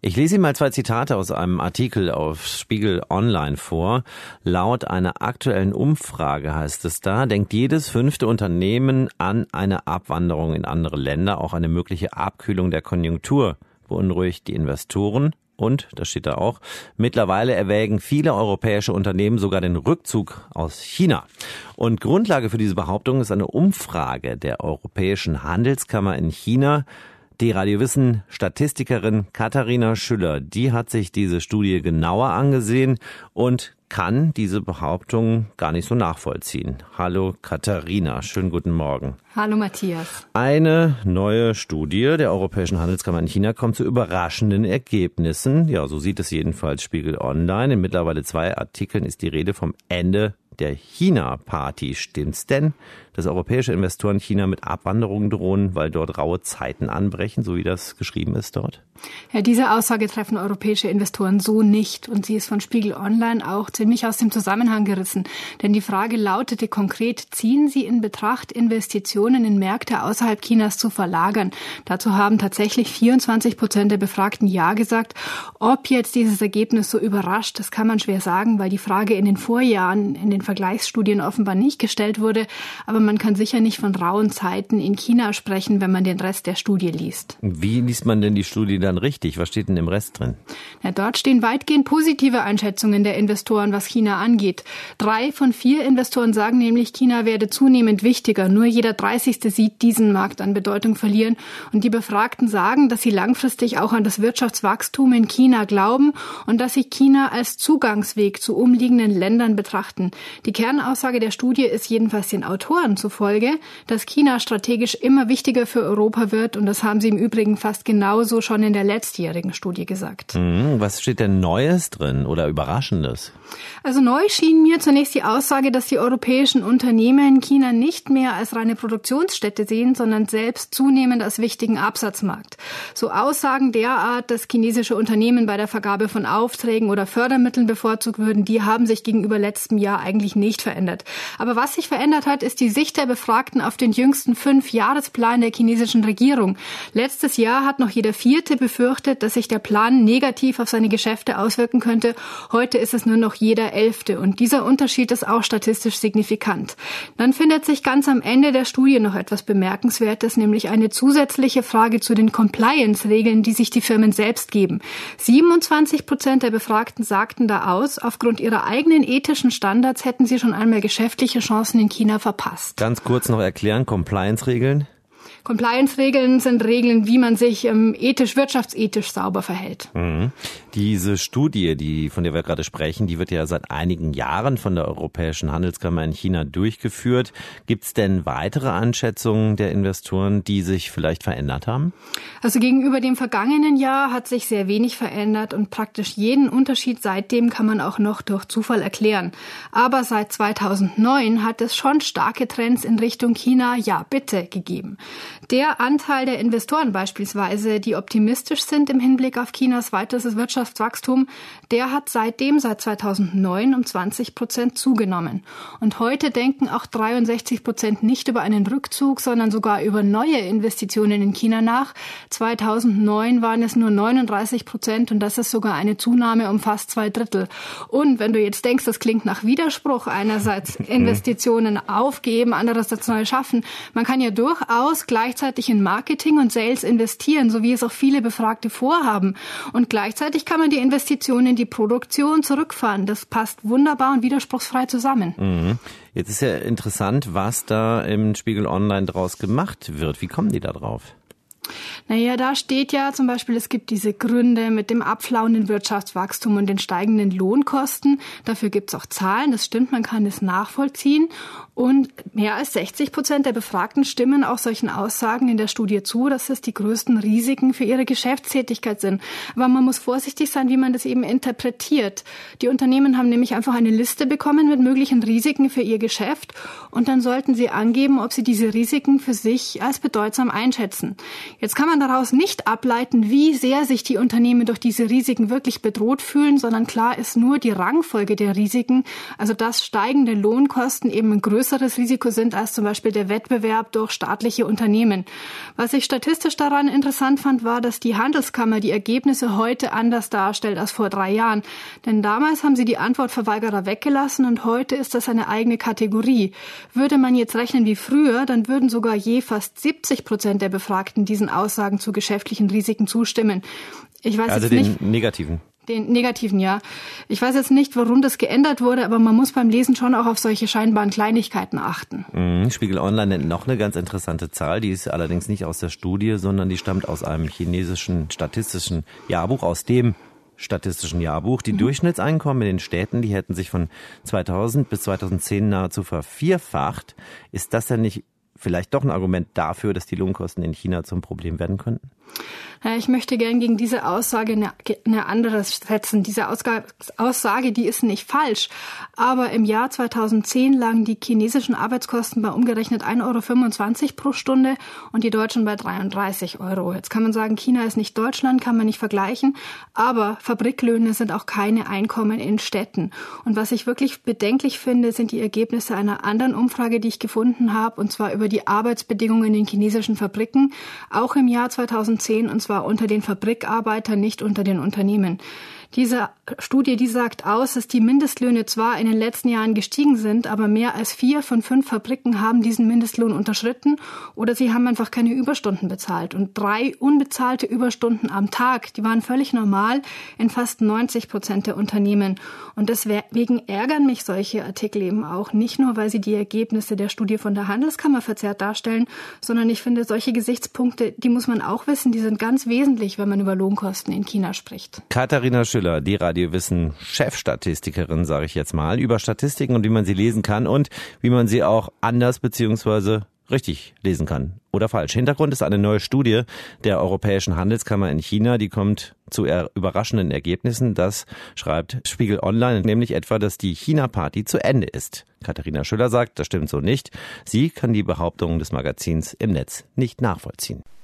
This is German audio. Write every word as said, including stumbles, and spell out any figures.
Ich lese Ihnen mal zwei Zitate aus einem Artikel auf Spiegel Online vor. Laut einer aktuellen Umfrage heißt es da, denkt jedes fünfte Unternehmen an eine Abwanderung in andere Länder, auch eine mögliche Abkühlung der Konjunktur beunruhigt die Investoren. Und, das steht da auch, mittlerweile erwägen viele europäische Unternehmen sogar den Rückzug aus China. Und Grundlage für diese Behauptung ist eine Umfrage der Europäischen Handelskammer in China. Die Radiowissen-Statistikerin Katharina Schüller, die hat sich diese Studie genauer angesehen und kann diese Behauptung gar nicht so nachvollziehen. Hallo Katharina, schönen guten Morgen. Hallo Matthias. Eine neue Studie der Europäischen Handelskammer in China kommt zu überraschenden Ergebnissen. Ja, so sieht es jedenfalls Spiegel Online. In mittlerweile zwei Artikeln ist die Rede vom Ende der China-Party. Stimmt's denn, dass europäische Investoren China mit Abwanderung drohen, weil dort raue Zeiten anbrechen, so wie das geschrieben ist dort? Ja, diese Aussage treffen europäische Investoren so nicht. Und sie ist von Spiegel Online auch ziemlich aus dem Zusammenhang gerissen. Denn die Frage lautete konkret, ziehen Sie in Betracht, Investitionen in Märkte außerhalb Chinas zu verlagern? Dazu haben tatsächlich vierundzwanzig Prozent der Befragten Ja gesagt. Ob jetzt dieses Ergebnis so überrascht, das kann man schwer sagen, weil die Frage in den Vorjahren in den Vergleichsstudien offenbar nicht gestellt wurde. Aber man kann sicher nicht von rauen Zeiten in China sprechen, wenn man den Rest der Studie liest. Wie liest man denn die Studie dann richtig? Was steht denn im Rest drin? Ja, dort stehen weitgehend positive Einschätzungen der Investoren, was China angeht. Drei von vier Investoren sagen nämlich, China werde zunehmend wichtiger. Nur jeder dreißigste sieht diesen Markt an Bedeutung verlieren. Und die Befragten sagen, dass sie langfristig auch an das Wirtschaftswachstum in China glauben und dass sie China als Zugangsweg zu umliegenden Ländern betrachten. Die Kernaussage der Studie ist jedenfalls den Autoren zufolge, dass China strategisch immer wichtiger für Europa wird. Und das haben sie im Übrigen fast genauso schon in der letztjährigen Studie gesagt. Mhm. Was steht denn Neues drin oder Überraschendes? Also neu schien mir zunächst die Aussage, dass die europäischen Unternehmen China nicht mehr als reine Produktionsstätte sehen, sondern selbst zunehmend als wichtigen Absatzmarkt. So Aussagen derart, dass chinesische Unternehmen bei der Vergabe von Aufträgen oder Fördermitteln bevorzugt würden, die haben sich gegenüber letztem Jahr eigentlich nicht verändert. Aber was sich verändert hat, ist die Sicht der Befragten auf den jüngsten Fünfjahresplan der chinesischen Regierung. Letztes Jahr hat noch jeder Vierte befürchtet, dass sich der Plan negativ auf seine Geschäfte auswirken könnte. Heute ist es nur noch jeder Elfte. Und dieser Unterschied ist auch statistisch signifikant. Dann findet sich ganz am Ende der Studie noch etwas Bemerkenswertes, nämlich eine zusätzliche Frage zu den Compliance-Regeln, die sich die Firmen selbst geben. siebenundzwanzig Prozent der Befragten sagten da aus, aufgrund ihrer eigenen ethischen Standards hätten sie schon einmal geschäftliche Chancen in China verpasst. Ganz kurz noch erklären, Compliance-Regeln? Compliance-Regeln sind Regeln, wie man sich ähm, ethisch, wirtschaftsethisch sauber verhält. Mhm. Diese Studie, die, von der wir gerade sprechen, die wird ja seit einigen Jahren von der Europäischen Handelskammer in China durchgeführt. Gibt es denn weitere Einschätzungen der Investoren, die sich vielleicht verändert haben? Also gegenüber dem vergangenen Jahr hat sich sehr wenig verändert und praktisch jeden Unterschied seitdem kann man auch noch durch Zufall erklären. Aber seit zweitausendneun hat es schon starke Trends in Richtung China, ja bitte, gegeben. Der Anteil der Investoren beispielsweise, die optimistisch sind im Hinblick auf Chinas weiteres Wirtschaftswachstum, der hat seitdem, seit zweitausendneun, um zwanzig Prozent zugenommen. Und heute denken auch dreiundsechzig Prozent nicht über einen Rückzug, sondern sogar über neue Investitionen in China nach. zweitausendneun waren es nur neununddreißig Prozent und das ist sogar eine Zunahme um fast zwei Drittel. Und wenn du jetzt denkst, das klingt nach Widerspruch, einerseits Investitionen aufgeben, andererseits neu schaffen, man kann ja durchaus gleichzeitig in Marketing und Sales investieren, so wie es auch viele Befragte vorhaben. Und gleichzeitig kann man die Investitionen in die Produktion zurückfahren. Das passt wunderbar und widerspruchsfrei zusammen. Mhm. Jetzt ist ja interessant, was da im Spiegel Online draus gemacht wird. Wie kommen die da drauf? Naja, da steht ja zum Beispiel, es gibt diese Gründe mit dem abflauenden Wirtschaftswachstum und den steigenden Lohnkosten. Dafür gibt's auch Zahlen, das stimmt, man kann es nachvollziehen. Und mehr als sechzig Prozent der Befragten stimmen auch solchen Aussagen in der Studie zu, dass es die größten Risiken für ihre Geschäftstätigkeit sind. Aber man muss vorsichtig sein, wie man das eben interpretiert. Die Unternehmen haben nämlich einfach eine Liste bekommen mit möglichen Risiken für ihr Geschäft und dann sollten sie angeben, ob sie diese Risiken für sich als bedeutsam einschätzen. Jetzt kann man daraus nicht ableiten, wie sehr sich die Unternehmen durch diese Risiken wirklich bedroht fühlen, sondern klar ist nur die Rangfolge der Risiken, also dass steigende Lohnkosten eben ein größeres Risiko sind als zum Beispiel der Wettbewerb durch staatliche Unternehmen. Was ich statistisch daran interessant fand, war, dass die Handelskammer die Ergebnisse heute anders darstellt als vor drei Jahren. Denn damals haben sie die Antwortverweigerer weggelassen und heute ist das eine eigene Kategorie. Würde man jetzt rechnen wie früher, dann würden sogar je fast siebzig Prozent der Befragten diesen Aussagen zu geschäftlichen Risiken zustimmen. Ich weiß also jetzt den nicht, negativen. Den negativen, ja. Ich weiß jetzt nicht, warum das geändert wurde, aber man muss beim Lesen schon auch auf solche scheinbaren Kleinigkeiten achten. Mhm. Spiegel Online nennt noch eine ganz interessante Zahl, die ist allerdings nicht aus der Studie, sondern die stammt aus einem chinesischen statistischen Jahrbuch, aus dem statistischen Jahrbuch. Die mhm. Durchschnittseinkommen in den Städten, die hätten sich von zweitausend bis zweitausendzehn nahezu vervierfacht. Ist das denn nicht vielleicht doch ein Argument dafür, dass die Lohnkosten in China zum Problem werden könnten? Ich möchte gern gegen diese Aussage eine, eine andere setzen. Diese Aussage, die ist nicht falsch. Aber im Jahr zweitausendzehn lagen die chinesischen Arbeitskosten bei umgerechnet ein Euro fünfundzwanzig pro Stunde und die deutschen bei dreiunddreißig Euro. Jetzt kann man sagen, China ist nicht Deutschland, kann man nicht vergleichen. Aber Fabriklöhne sind auch keine Einkommen in Städten. Und was ich wirklich bedenklich finde, sind die Ergebnisse einer anderen Umfrage, die ich gefunden habe, und zwar über die Arbeitsbedingungen in den chinesischen Fabriken, auch im Jahr zweitausendzehn, und zwar unter den Fabrikarbeitern, nicht unter den Unternehmen. Diese Studie, die sagt aus, dass die Mindestlöhne zwar in den letzten Jahren gestiegen sind, aber mehr als vier von fünf Fabriken haben diesen Mindestlohn unterschritten oder sie haben einfach keine Überstunden bezahlt. Und drei unbezahlte Überstunden am Tag, die waren völlig normal in fast neunzig Prozent der Unternehmen. Und deswegen ärgern mich solche Artikel eben auch, nicht nur, weil sie die Ergebnisse der Studie von der Handelskammer verzerrt darstellen, sondern ich finde, solche Gesichtspunkte, die muss man auch wissen, die sind ganz wesentlich, wenn man über Lohnkosten in China spricht. Katharina Schüller, die Radiowissen-Chefstatistikerin, sage ich jetzt mal, über Statistiken und wie man sie lesen kann und wie man sie auch anders beziehungsweise richtig lesen kann oder falsch. Hintergrund ist eine neue Studie der Europäischen Handelskammer in China, die kommt zu überraschenden Ergebnissen. Das schreibt Spiegel Online, nämlich etwa, dass die China-Party zu Ende ist. Katharina Schüller sagt, das stimmt so nicht. Sie kann die Behauptungen des Magazins im Netz nicht nachvollziehen.